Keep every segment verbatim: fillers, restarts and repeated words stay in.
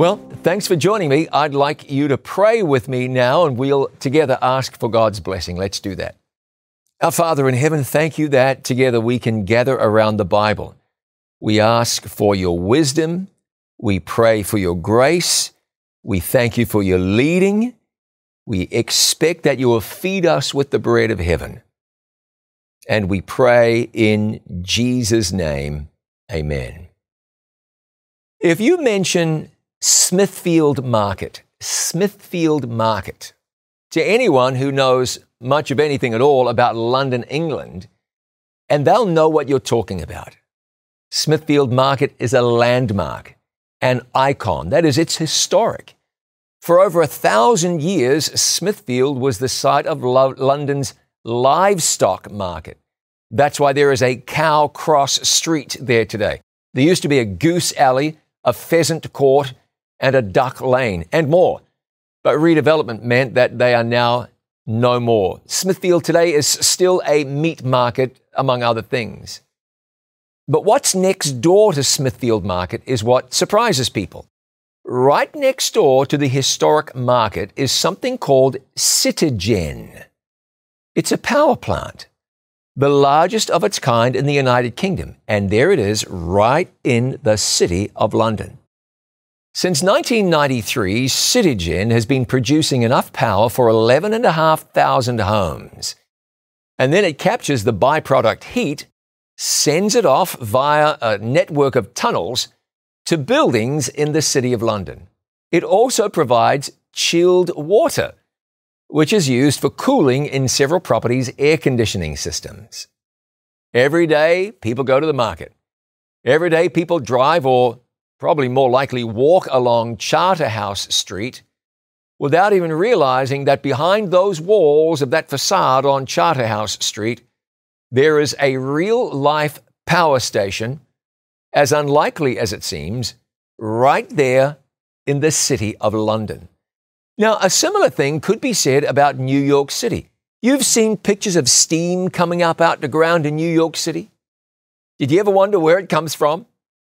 Well, thanks for joining me. I'd like you to pray with me now, and we'll together ask for God's blessing. Let's do that. Our Father in heaven, thank you that together we can gather around the Bible. We ask for your wisdom. We pray for your grace. We thank you for your leading. We expect that you will feed us with the bread of heaven. And we pray in Jesus' name, amen. If you mention Smithfield Market, Smithfield Market, to anyone who knows much of anything at all about London, England, and they'll know what you're talking about. Smithfield Market is a landmark, an icon. That is, it's historic. For over a thousand years, Smithfield was the site of Lo- London's livestock market. That's why there is a cow cross street there today. There used to be a goose alley, a pheasant court, and a duck lane, and more. But redevelopment meant that they are now no more. Smithfield today is still a meat market, among other things. But what's next door to Smithfield Market is what surprises people. Right next door to the historic market is something called Citigen. It's a power plant, the largest of its kind in the United Kingdom, and there it is right in the City of London. Since nineteen ninety-three, Citigen has been producing enough power for eleven thousand five hundred homes. And then it captures the byproduct heat, sends it off via a network of tunnels to buildings in the City of London. It also provides chilled water, which is used for cooling in several properties' air conditioning systems. Every day, people go to the market. Every day, people drive or probably more likely walk along Charterhouse Street without even realizing that behind those walls of that facade on Charterhouse Street, there is a real-life power station, as unlikely as it seems, right there in the City of London. Now, a similar thing could be said about New York City. You've seen pictures of steam coming up out the ground in New York City. Did you ever wonder where it comes from?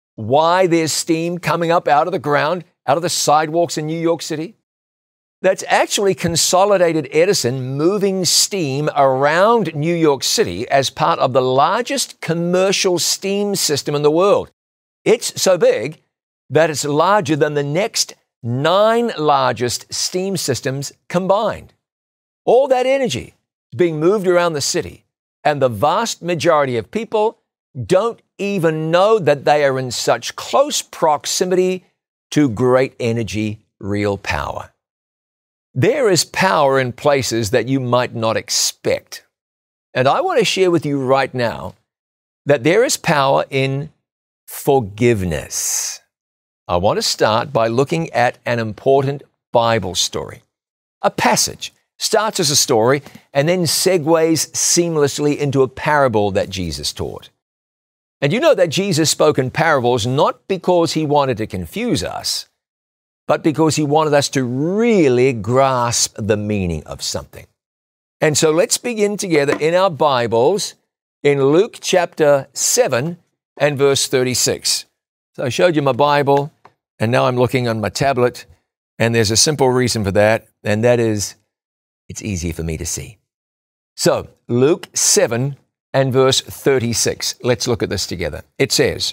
Why there's steam coming up out of the ground, out of the sidewalks in New York City? That's actually Consolidated Edison moving steam around New York City as part of the largest commercial steam system in the world. It's so big that it's larger than the next nine largest steam systems combined. All that energy is being moved around the city, and the vast majority of people don't even know that they are in such close proximity to great energy, real power. There is power in places that you might not expect. And I want to share with you right now that there is power in forgiveness. I want to start by looking at an important Bible story. A passage starts as a story and then segues seamlessly into a parable that Jesus taught. And you know that Jesus spoke in parables not because he wanted to confuse us, but because he wanted us to really grasp the meaning of something. And so let's begin together in our Bibles in Luke chapter seven and verse thirty-six. So I showed you my Bible, and now I'm looking on my tablet, and there's a simple reason for that, and that is it's easier for me to see. So Luke seven and verse thirty-six. Let's look at this together. It says,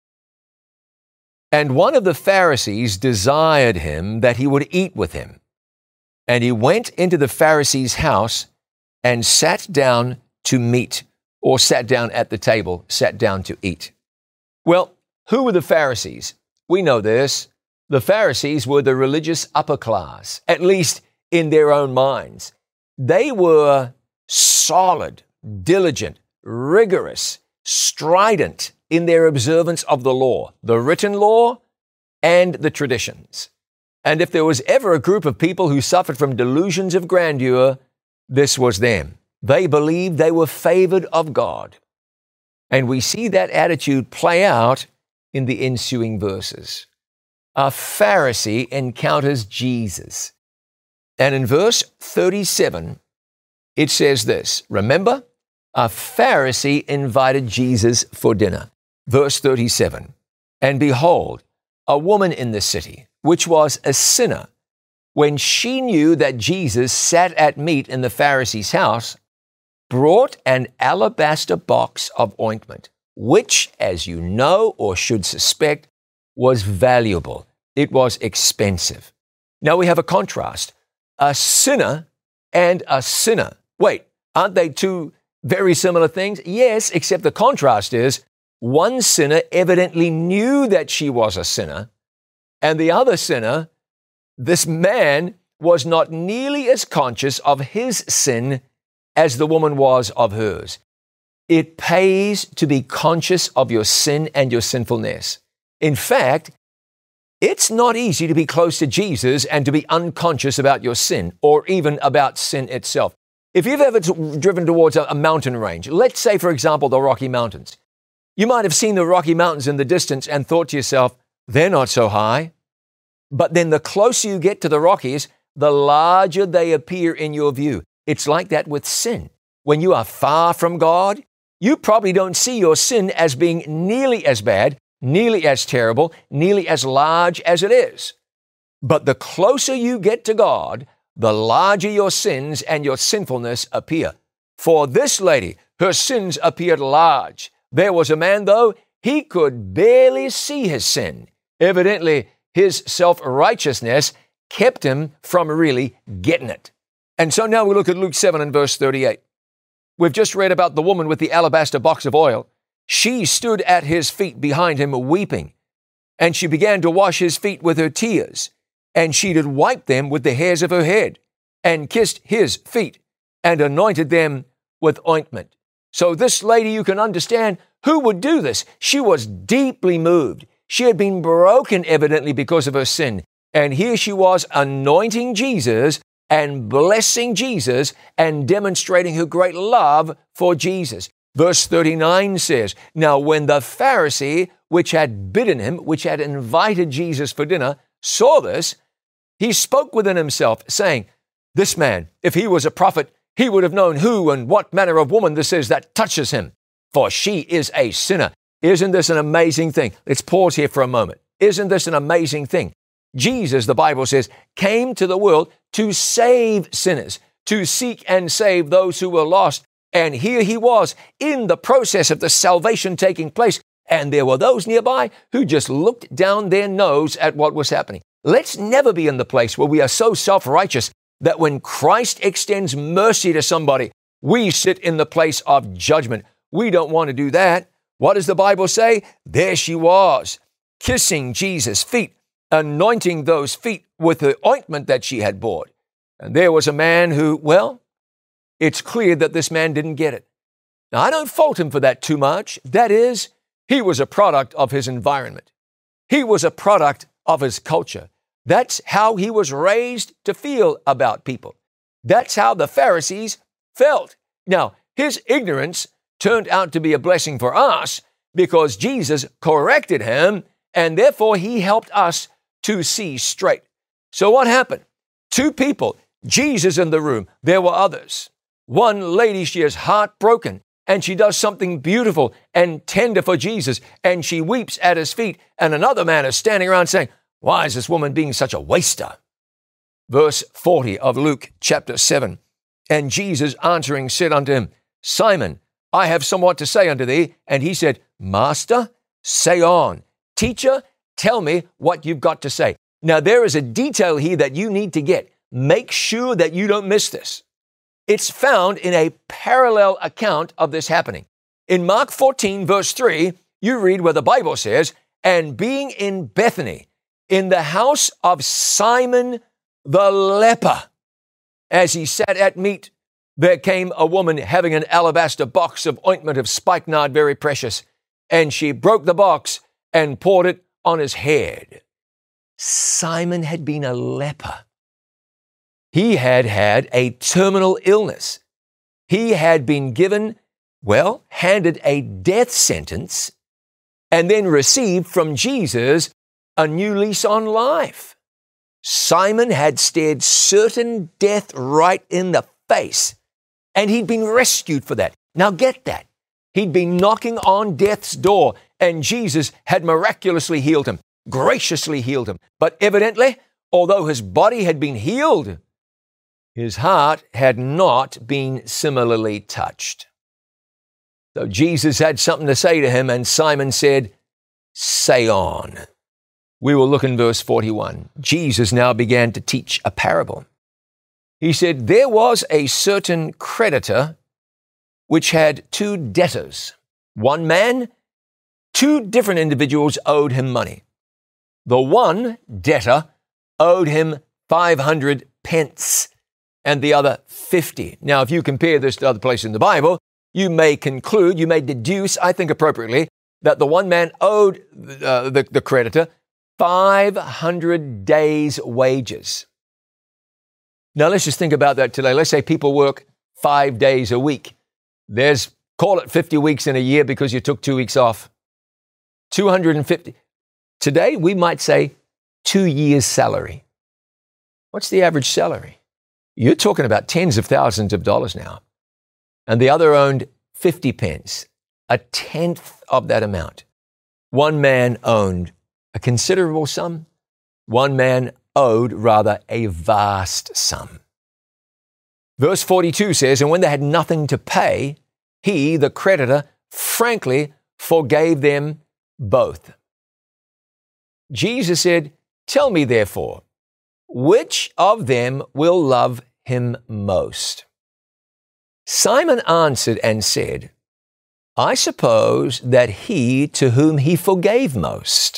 "And one of the Pharisees desired him that he would eat with him. And he went into the Pharisee's house and sat down to meat," or sat down at the table, sat down to eat. Well, who were the Pharisees? We know this. The Pharisees were the religious upper class, at least in their own minds. They were solid, diligent, rigorous, strident in their observance of the law, the written law and the traditions. And if there was ever a group of people who suffered from delusions of grandeur, this was them. They believed they were favored of God. And we see that attitude play out in the ensuing verses. A Pharisee encounters Jesus. And in verse thirty-seven, it says this, remember, a Pharisee invited Jesus for dinner. Verse thirty-seven, and behold, a woman in the city, which was a sinner, when she knew that Jesus sat at meat in the Pharisee's house, brought an alabaster box of ointment, which, as you know or should suspect, was valuable. It was expensive. Now we have a contrast, a sinner and a sinner. Wait, aren't they two very similar things? Yes, except the contrast is one sinner evidently knew that she was a sinner, and the other sinner, this man, was not nearly as conscious of his sin as the woman was of hers. It pays to be conscious of your sin and your sinfulness. In fact, it's not easy to be close to Jesus and to be unconscious about your sin or even about sin itself. If you've ever t- driven towards a, a mountain range, let's say, for example, the Rocky Mountains, you might have seen the Rocky Mountains in the distance and thought to yourself, they're not so high. But then the closer you get to the Rockies, the larger they appear in your view. It's like that with sin. When you are far from God, you probably don't see your sin as being nearly as bad, nearly as terrible, nearly as large as it is. But the closer you get to God, the larger your sins and your sinfulness appear. For this lady, her sins appeared large. There was a man, though, he could barely see his sin. Evidently, his self-righteousness kept him from really getting it. And so now we look at Luke seven and verse thirty-eight. We've just read about the woman with the alabaster box of oil. She stood at his feet behind him weeping, and she began to wash his feet with her tears, and she did wipe them with the hairs of her head, and kissed his feet, and anointed them with ointment. So this lady, you can understand, who would do this? She was deeply moved. She had been broken evidently because of her sin. And here she was anointing Jesus and blessing Jesus and demonstrating her great love for Jesus. Verse thirty-nine says, Now when the Pharisee, which had bidden him, which had invited Jesus for dinner, saw this, he spoke within himself, saying, This man, if he was a prophet, he would have known who and what manner of woman this is that touches him, for she is a sinner. Isn't this an amazing thing? Let's pause here for a moment. Isn't this an amazing thing? Jesus, the Bible says, came to the world to save sinners, to seek and save those who were lost. And here he was in the process of the salvation taking place. And there were those nearby who just looked down their nose at what was happening. Let's never be in the place where we are so self-righteous that when Christ extends mercy to somebody, we sit in the place of judgment. We don't want to do that. What does the Bible say? There she was, kissing Jesus' feet, anointing those feet with the ointment that she had bought. And there was a man who, well, it's clear that this man didn't get it. Now, I don't fault him for that too much. That is, he was a product of his environment. He was a product of his culture. That's how he was raised to feel about people. That's how the Pharisees felt. Now, his ignorance turned out to be a blessing for us because Jesus corrected him, and therefore he helped us to see straight. So what happened? Two people, Jesus in the room. There were others. One lady, she is heartbroken, and she does something beautiful and tender for Jesus, and she weeps at his feet, and another man is standing around saying, Why is this woman being such a waster? Verse forty of Luke chapter seven. And Jesus answering said unto him, Simon, I have somewhat to say unto thee. And he said, Master, say on. Teacher, tell me what you've got to say. Now, there is a detail here that you need to get. Make sure that you don't miss this. It's found in a parallel account of this happening. In Mark fourteen, verse three, you read where the Bible says, And being in Bethany, in the house of Simon the leper, as he sat at meat, there came a woman having an alabaster box of ointment of spikenard, very precious, and she broke the box and poured it on his head. Simon had been a leper. He had had a terminal illness. He had been given, well, handed a death sentence, and then received from Jesus a new lease on life. Simon had stared certain death right in the face, and he'd been rescued for that. Now get that. He'd been knocking on death's door, and Jesus had miraculously healed him. graciously healed him. But evidently, although his body had been healed, his heart had not been similarly touched. So Jesus had something to say to him, and Simon said, "Say on." We will look in verse forty-one. Jesus now began to teach a parable. He said, "There was a certain creditor which had two debtors. One man, two different individuals owed him money. The one debtor owed him five hundred pence, and the other fifty. Now, if you compare this to other places in the Bible, you may conclude, you may deduce, I think appropriately, that the one man owed uh, the, the creditor five hundred days' wages. Now, let's just think about that today. Let's say people work five days a week. There's, call it fifty weeks in a year because you took two weeks off. two hundred fifty. Today, we might say two years' salary. What's the average salary? You're talking about tens of thousands of dollars now. And the other owned fifty pence, a tenth of that amount. One man owned a considerable sum. One man owed rather a vast sum. Verse forty-two says, "And when they had nothing to pay, he, the creditor, frankly forgave them both." Jesus said, "Tell me therefore, which of them will love him most?" Simon answered and said, "I suppose that he to whom he forgave most."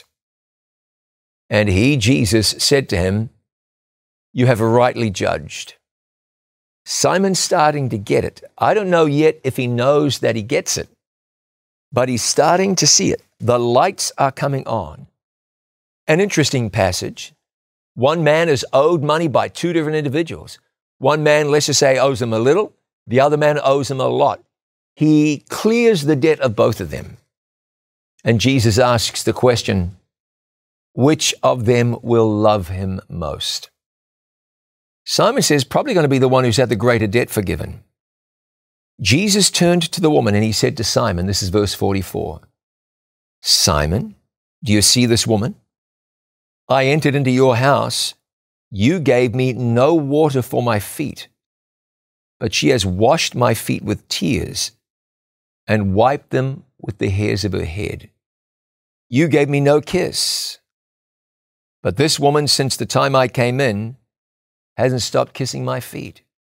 And he, Jesus, said to him, "You have rightly judged." Simon's starting to get it. I don't know yet if he knows that he gets it, but he's starting to see it. The lights are coming on. An interesting passage. One man is owed money by two different individuals. One man, let's just say, owes him a little. The other man owes him a lot. He clears the debt of both of them. And Jesus asks the question, which of them will love him most? Simon says, probably going to be the one who's had the greater debt forgiven. Jesus turned to the woman and he said to Simon, this is verse forty-four, "Simon, do you see this woman? I entered into your house. You gave me no water for my feet, but she has washed my feet with tears and wiped them with the hairs of her head. You gave me no kiss, but this woman, since the time I came in, hasn't stopped kissing my feet.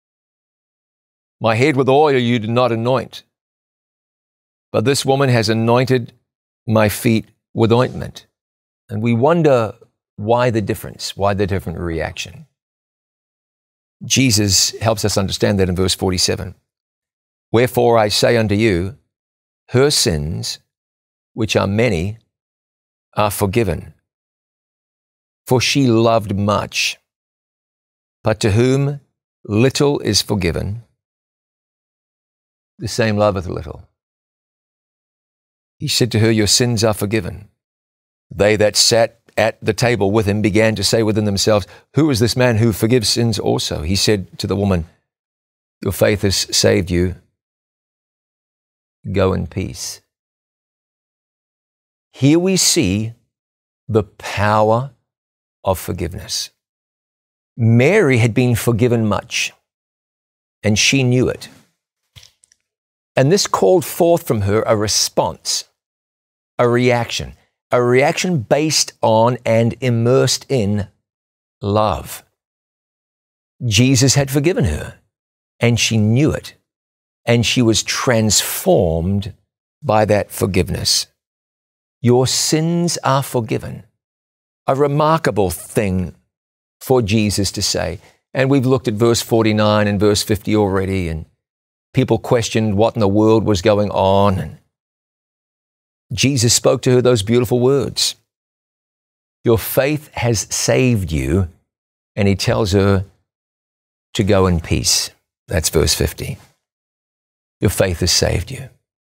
My head with oil you did not anoint, but this woman has anointed my feet with ointment." And we wonder why the difference, why the different reaction. Jesus helps us understand that in verse forty-seven. "Wherefore I say unto you, her sins, which are many, are forgiven. For she loved much. But to whom little is forgiven, the same loveth little." He said to her, "Your sins are forgiven." They that sat at the table with him began to say within themselves, "Who is this man who forgives sins also?" He said to the woman, "Your faith has saved you. Go in peace." Here we see the power of forgiveness. Mary had been forgiven much, and she knew it. And this called forth from her a response, a reaction, a reaction based on and immersed in love. Jesus had forgiven her, and she knew it, and she was transformed by that forgiveness. Your sins are forgiven. A remarkable thing for Jesus to say. And we've looked at verse forty-nine and verse fifty already, and people questioned what in the world was going on. And Jesus spoke to her those beautiful words. Your faith has saved you. And he tells her to go in peace. That's verse fifty. Your faith has saved you.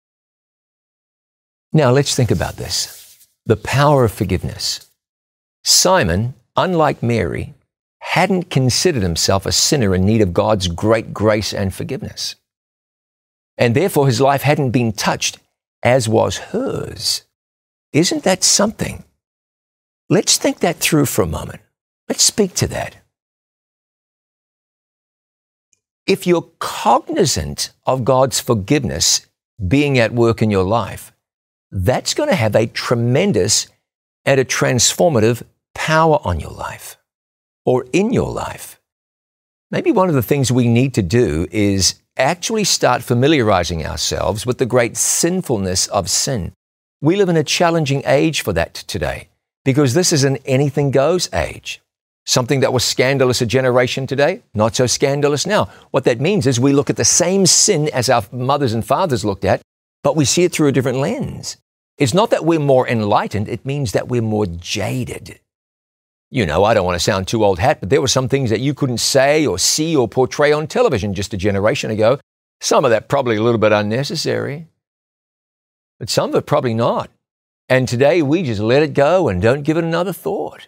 Now let's think about this. The power of forgiveness. Simon, unlike Mary, hadn't considered himself a sinner in need of God's great grace and forgiveness. And therefore his life hadn't been touched as was hers. Isn't that something? Let's think that through for a moment. Let's speak to that. If you're cognizant of God's forgiveness being at work in your life, that's going to have a tremendous and a transformative power on your life or in your life. Maybe one of the things we need to do is actually start familiarizing ourselves with the great sinfulness of sin. We live in a challenging age for that today because this is an anything goes age. Something that was scandalous a generation today, not so scandalous now. What that means is we look at the same sin as our mothers and fathers looked at, but we see it through a different lens. It's not that we're more enlightened, it means that we're more jaded. You know, I don't want to sound too old hat, but there were some things that you couldn't say or see or portray on television just a generation ago. Some of that probably a little bit unnecessary, but some of it probably not. And today we just let it go and don't give it another thought.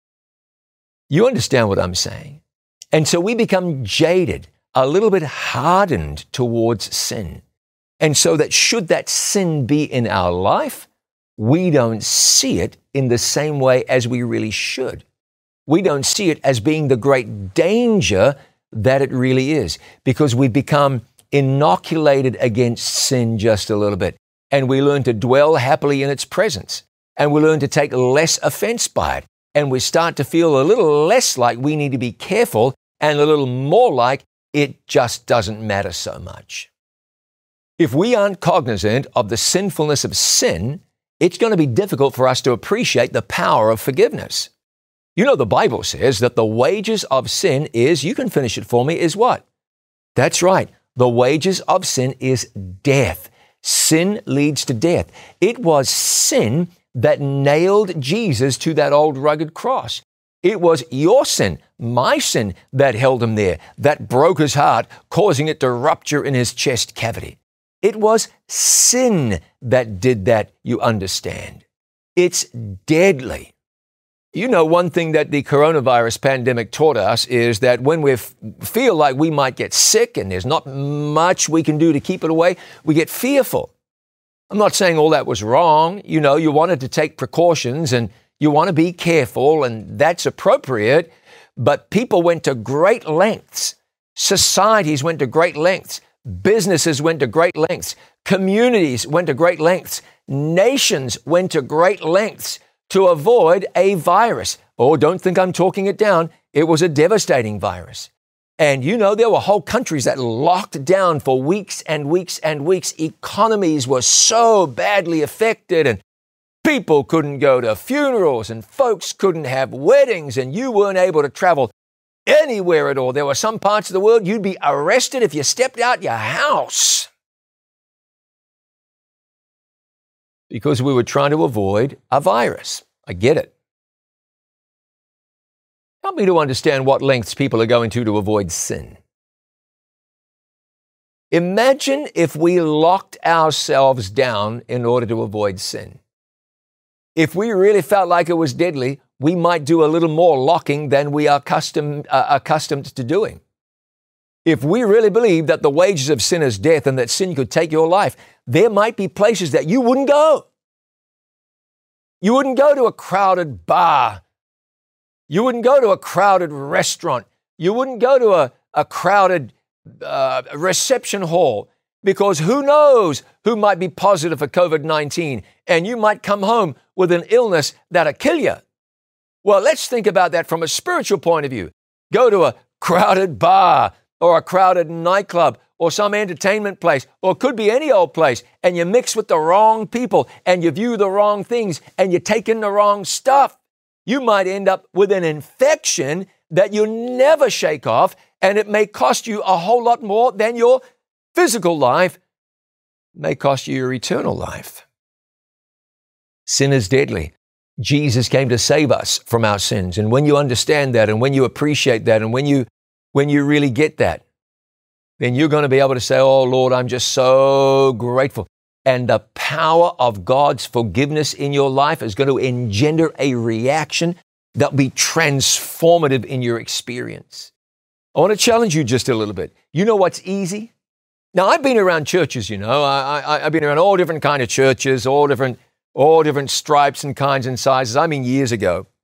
You understand what I'm saying? And so we become jaded, a little bit hardened towards sin. And so that should that sin be in our life, we don't see it in the same way as we really should. We don't see it as being the great danger that it really is, because we become inoculated against sin just a little bit. And we learn to dwell happily in its presence. And we learn to take less offense by it. And we start to feel a little less like we need to be careful and a little more like it just doesn't matter so much. If we aren't cognizant of the sinfulness of sin, it's going to be difficult for us to appreciate the power of forgiveness. You know, the Bible says that the wages of sin is, you can finish it for me, is what? That's right. The wages of sin is death. Sin leads to death. It was sin that nailed Jesus to that old rugged cross. It was your sin, my sin, that held him there, that broke his heart, causing it to rupture in his chest cavity. It was sin that did that, you understand. It's deadly. You know, one thing that the coronavirus pandemic taught us is that when we f- feel like we might get sick and there's not much we can do to keep it away, we get fearful. I'm not saying all that was wrong. You know, you wanted to take precautions and you want to be careful, and that's appropriate. But people went to great lengths. Societies went to great lengths. Businesses went to great lengths. Communities went to great lengths. Nations went to great lengths to avoid a virus. Oh, don't think I'm talking it down. It was a devastating virus. And you know, there were whole countries that locked down for weeks and weeks and weeks. Economies were so badly affected, and people couldn't go to funerals, and folks couldn't have weddings, and you weren't able to travel anywhere at all. There were some parts of the world you'd be arrested if you stepped out your house, because we were trying to avoid a virus. I get it. Help me to understand what lengths people are going to to avoid sin. Imagine if we locked ourselves down in order to avoid sin. If we really felt like it was deadly, we might do a little more locking than we are accustomed, uh, accustomed to doing. If we really believe that the wages of sin is death and that sin could take your life, there might be places that you wouldn't go. You wouldn't go to a crowded bar. You wouldn't go to a crowded restaurant. You wouldn't go to a, a crowded uh, reception hall, because who knows who might be positive for covid nineteen, and you might come home with an illness that'll kill you. Well, let's think about that from a spiritual point of view. Go to a crowded bar or a crowded nightclub or some entertainment place, or it could be any old place, and you mix with the wrong people and you view the wrong things and you take in the wrong stuff. You might end up with an infection that you never shake off, and it may cost you a whole lot more than your physical life. It may cost you your eternal life. Sin is deadly. Jesus came to save us from our sins. And when you understand that, and when you appreciate that, and when you when you really get that, then you're going to be able to say, oh, Lord, I'm just so grateful. And the power of God's forgiveness in your life is going to engender a reaction that will be transformative in your experience. I want to challenge you just a little bit. You know what's easy? Now, I've been around churches, you know. I, I, I've been around all different kind of churches, all different, all different stripes and kinds and sizes. I mean, years ago.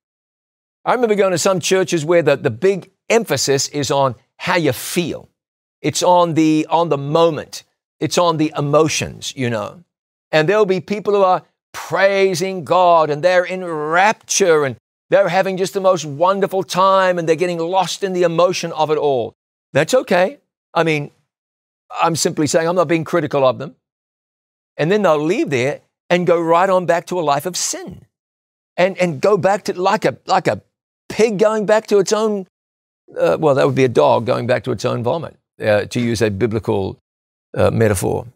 I remember going to some churches where the, the big emphasis is on how you feel. It's on the, on the moment. It's on the emotions, you know. And there'll be people who are praising God and they're in rapture and they're having just the most wonderful time and they're getting lost in the emotion of it all. That's okay. I mean, I'm simply saying I'm not being critical of them. And then they'll leave there and go right on back to a life of sin and, and go back to like a, like a pig going back to its own, uh, well, that would be a dog going back to its own vomit, uh, to use a biblical uh, metaphor.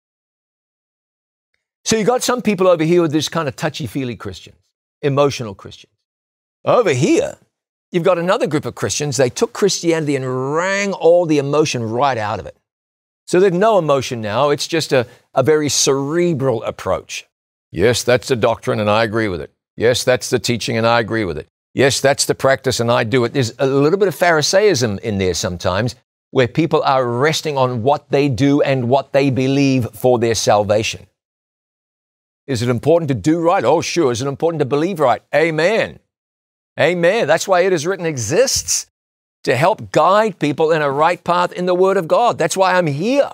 So you got some people over here with this kind of touchy-feely Christians, emotional Christians. Over here, you've got another group of Christians. They took Christianity and wrung all the emotion right out of it. So there's no emotion now. It's just a, a very cerebral approach. Yes, that's the doctrine, and I agree with it. Yes, that's the teaching, and I agree with it. Yes, that's the practice, and I do it. There's a little bit of Pharisaism in there sometimes, where people are resting on what they do and what they believe for their salvation. Is it important to do right? Oh, sure. Is it important to believe right? Amen. Amen. That's why It Is Written exists, to help guide people in a right path in the Word of God. That's why I'm here.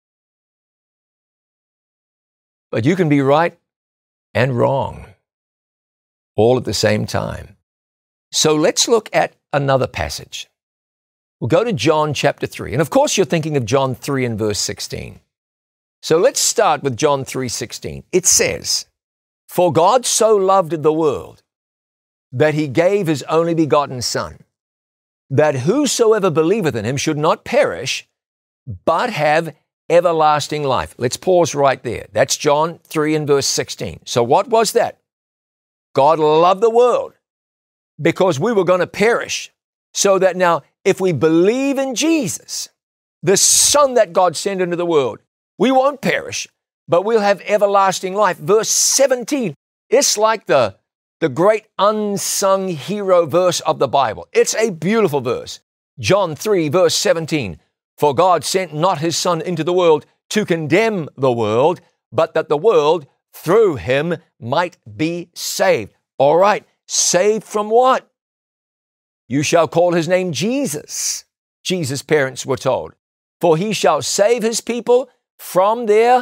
But you can be right and wrong all at the same time. So let's look at another passage. We'll go to John chapter three. And of course, you're thinking of John three and verse sixteen. So let's start with John three sixteen. It says, "For God so loved the world that he gave his only begotten Son, that whosoever believeth in him should not perish, but have everlasting life." Let's pause right there. That's John three and verse sixteen. So what was that? God loved the world because we were going to perish, so that now if we believe in Jesus, the Son that God sent into the world, we won't perish, but we'll have everlasting life. Verse seventeen, it's like the, the great unsung hero verse of the Bible. It's a beautiful verse. John three, verse seventeen, "For God sent not his Son into the world to condemn the world, but that the world through him might be saved." All right, saved from what? "You shall call his name Jesus," Jesus' parents were told, "for he shall save his people from their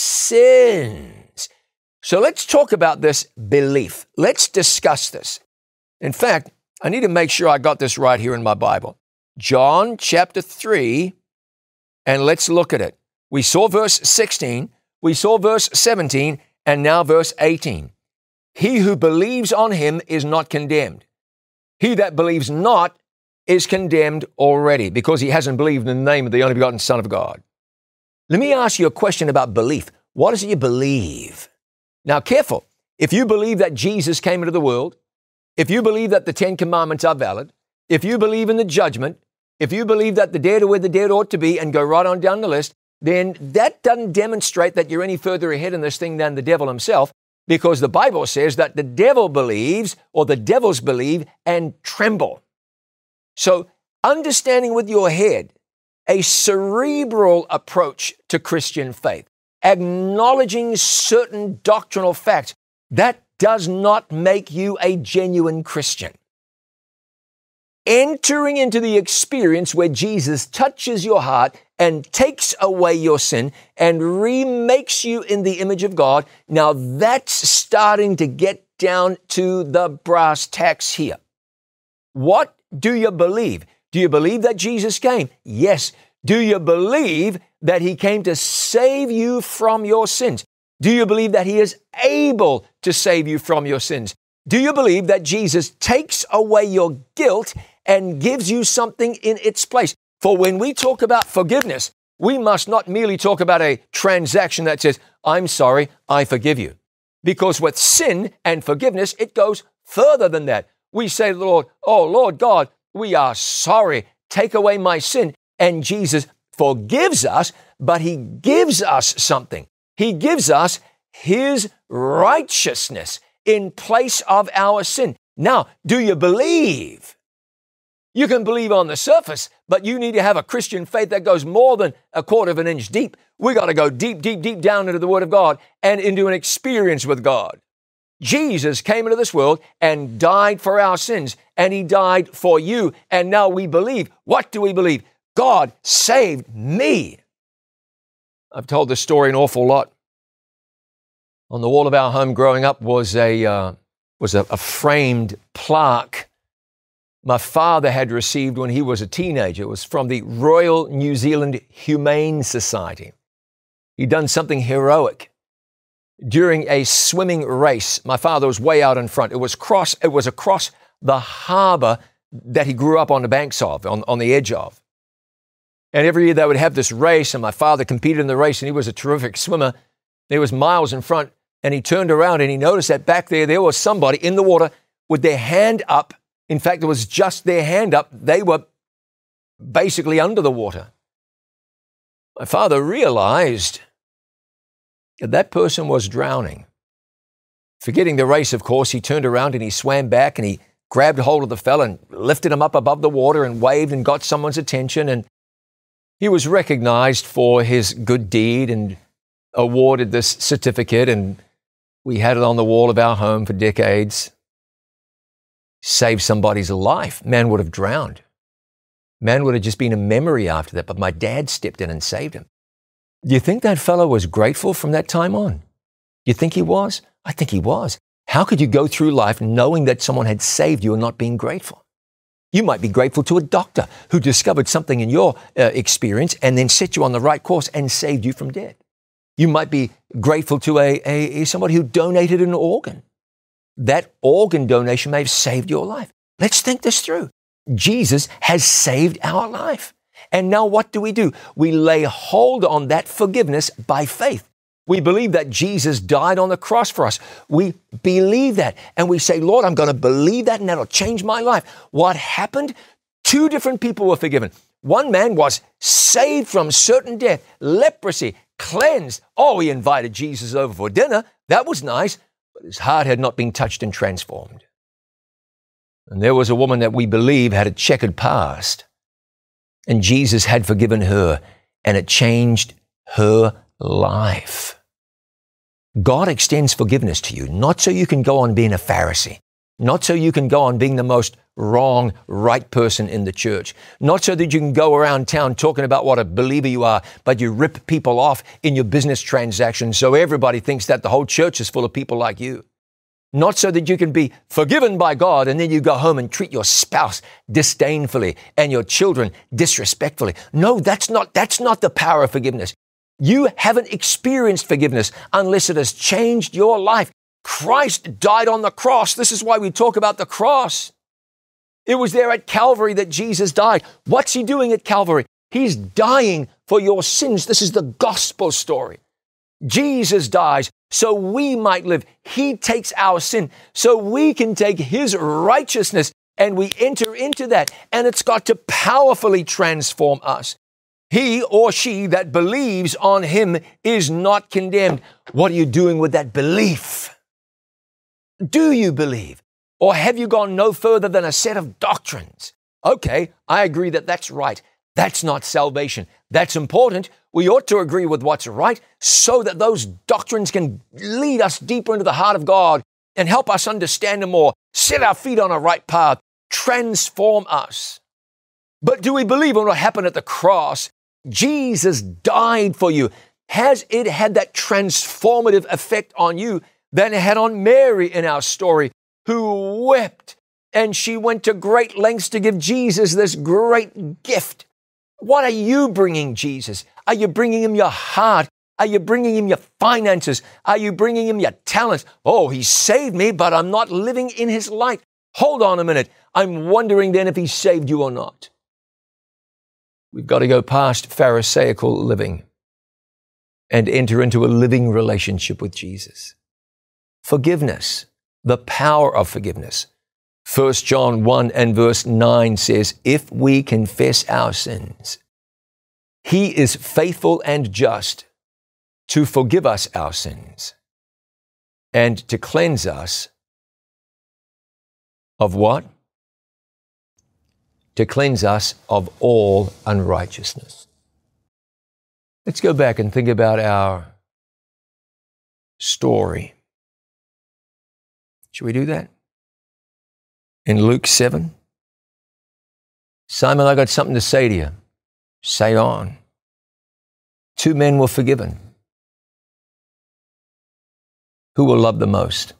sins." So let's talk about this belief. Let's discuss this. In fact, I need to make sure I got this right here in my Bible. John chapter three, and let's look at it. We saw verse sixteen, we saw verse seventeen, and now verse eighteen. "He who believes on him is not condemned. He that believes not is condemned already, because he hasn't believed in the name of the only begotten Son of God." Let me ask you a question about belief. What is it you believe? Now, careful. If you believe that Jesus came into the world, if you believe that the Ten Commandments are valid, if you believe in the judgment, if you believe that the dead are where the dead ought to be, and go right on down the list, then that doesn't demonstrate that you're any further ahead in this thing than the devil himself, because the Bible says that the devil believes, or the devils believe and tremble. So understanding with your head a cerebral approach to Christian faith, acknowledging certain doctrinal facts, that does not make you a genuine Christian. Entering into the experience where Jesus touches your heart and takes away your sin and remakes you in the image of God, now that's starting to get down to the brass tacks here. What do you believe? Do you believe that Jesus came? Yes. Do you believe that he came to save you from your sins? Do you believe that he is able to save you from your sins? Do you believe that Jesus takes away your guilt and gives you something in its place? For when we talk about forgiveness, we must not merely talk about a transaction that says, "I'm sorry, I forgive you." Because with sin and forgiveness, it goes further than that. We say to the Lord, "Oh, Lord God, we are sorry. Take away my sin." And Jesus forgives us, but he gives us something. He gives us his righteousness in place of our sin. Now, do you believe? You can believe on the surface, but you need to have a Christian faith that goes more than a quarter of an inch deep. We got to go deep, deep, deep down into the Word of God and into an experience with God. Jesus came into this world and died for our sins, and he died for you. And now we believe. What do we believe? God saved me. I've told this story an awful lot. On the wall of our home growing up was a uh, was a, a framed plaque my father had received when he was a teenager. It was from the Royal New Zealand Humane Society. He'd done something heroic. During a swimming race, my father was way out in front. It was cross. It was across the harbour that he grew up on the banks of, on, on the edge of. And every year they would have this race, and my father competed in the race, and he was a terrific swimmer. He was miles in front, and he turned around and he noticed that back there, there was somebody in the water with their hand up. In fact, it was just their hand up. They were basically under the water. My father realized that that person was drowning. Forgetting the race, of course, he turned around and he swam back and he grabbed hold of the fella and lifted him up above the water and waved and got someone's attention. And he was recognized for his good deed and awarded this certificate. And we had it on the wall of our home for decades. Saved somebody's life. Man would have drowned. Man would have just been a memory after that. But my dad stepped in and saved him. Do you think that fellow was grateful from that time on? You think he was? I think he was. How could you go through life knowing that someone had saved you and not being grateful? You might be grateful to a doctor who discovered something in your uh, experience and then set you on the right course and saved you from death. You might be grateful to a, a, a somebody who donated an organ. That organ donation may have saved your life. Let's think this through. Jesus has saved our life. And now what do we do? We lay hold on that forgiveness by faith. We believe that Jesus died on the cross for us. We believe that. And we say, Lord, I'm going to believe that and that'll change my life. What happened? Two different people were forgiven. One man was saved from certain death, leprosy, cleansed. Oh, he invited Jesus over for dinner. That was nice. But his heart had not been touched and transformed. And there was a woman that we believe had a checkered past. And Jesus had forgiven her, and it changed her life. God extends forgiveness to you, not so you can go on being a Pharisee, not so you can go on being the most wrong, right person in the church, not so that you can go around town talking about what a believer you are, but you rip people off in your business transactions so everybody thinks that the whole church is full of people like you. Not so that you can be forgiven by God and then you go home and treat your spouse disdainfully and your children disrespectfully. No, that's not, that's not the power of forgiveness. You haven't experienced forgiveness unless it has changed your life. Christ died on the cross. This is why we talk about the cross. It was there at Calvary that Jesus died. What's he doing at Calvary? He's dying for your sins. This is the gospel story. Jesus dies so we might live. He takes our sin so we can take his righteousness and we enter into that. And it's got to powerfully transform us. He or she that believes on him is not condemned. What are you doing with that belief? Do you believe? Or have you gone no further than a set of doctrines? Okay, I agree that that's right. That's not salvation. That's important. We ought to agree with what's right so that those doctrines can lead us deeper into the heart of God and help us understand him more, set our feet on a right path, transform us. But do we believe in what happened at the cross? Jesus died for you. Has it had that transformative effect on you that it had on Mary in our story, who wept, and she went to great lengths to give Jesus this great gift? What are you bringing Jesus? Are you bringing him your heart? Are you bringing him your finances? Are you bringing him your talents? Oh, he saved me, but I'm not living in his light. Hold on a minute. I'm wondering then if he saved you or not. We've got to go past Pharisaical living and enter into a living relationship with Jesus. Forgiveness, the power of forgiveness. First John one and verse nine says, if we confess our sins, he is faithful and just to forgive us our sins and to cleanse us of what? To cleanse us of all unrighteousness. Let's go back and think about our story. Should we do that? In Luke seven, Simon, I got something to say to you. Say on. Two men were forgiven. Who will love the most?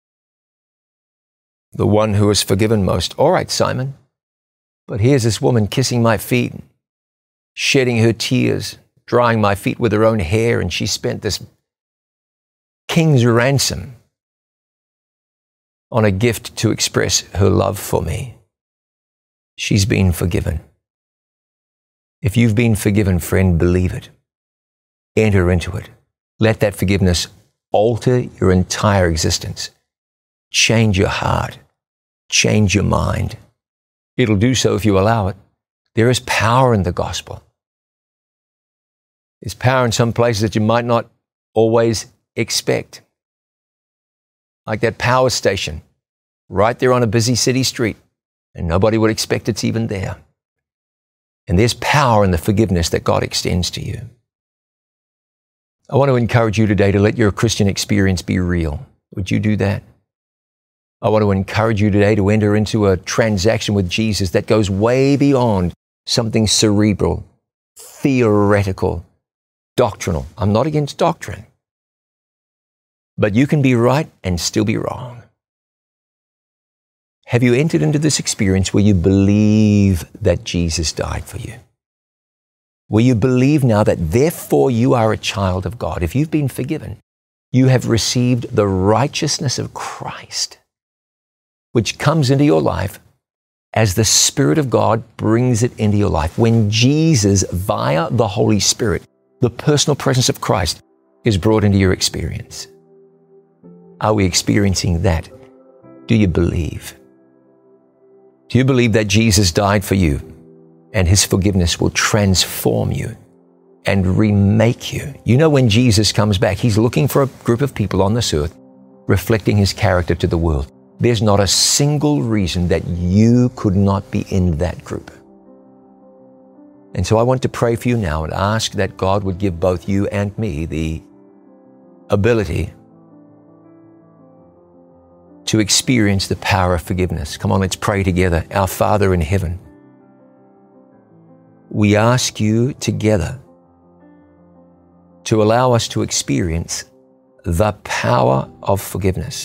The one who is forgiven most. All right, Simon. But here's this woman kissing my feet, shedding her tears, drying my feet with her own hair, and she spent this king's ransom on a gift to express her love for me. She's been forgiven. If you've been forgiven, friend, believe it. Enter into it. Let that forgiveness alter your entire existence. Change your heart. Change your mind. It'll do so if you allow it. There is power in the gospel. There's power in some places that you might not always expect. Like that power station right there on a busy city street, and nobody would expect it's even there. And there's power in the forgiveness that God extends to you. I want to encourage you today to let your Christian experience be real. Would you do that? I want to encourage you today to enter into a transaction with Jesus that goes way beyond something cerebral, theoretical, doctrinal. I'm not against doctrine. But you can be right and still be wrong. Have you entered into this experience where you believe that Jesus died for you? Where you believe now that therefore you are a child of God? If you've been forgiven, you have received the righteousness of Christ, which comes into your life as the Spirit of God brings it into your life. When Jesus, via the Holy Spirit, the personal presence of Christ, is brought into your experience. Are we experiencing that? Do you believe? Do you believe that Jesus died for you and His forgiveness will transform you and remake you? You know, when Jesus comes back, He's looking for a group of people on this earth reflecting His character to the world. There's not a single reason that you could not be in that group. And so I want to pray for you now and ask that God would give both you and me the ability to experience the power of forgiveness. Come on, let's pray together. Our Father in heaven, we ask you together to allow us to experience the power of forgiveness.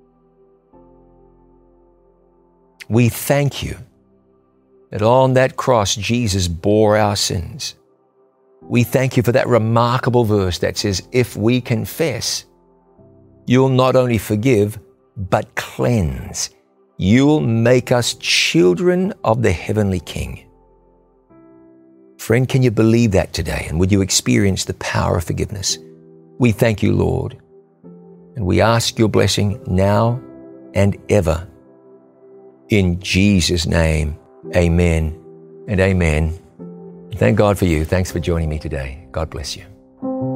We thank you that on that cross, Jesus bore our sins. We thank you for that remarkable verse that says, if we confess, you'll not only forgive, but cleanse. You'll make us children of the heavenly King. Friend, can you believe that today? And would you experience the power of forgiveness? We thank you, Lord, and we ask your blessing now and ever. In Jesus' name, amen and amen. Thank God for you. Thanks for joining me today. God bless you.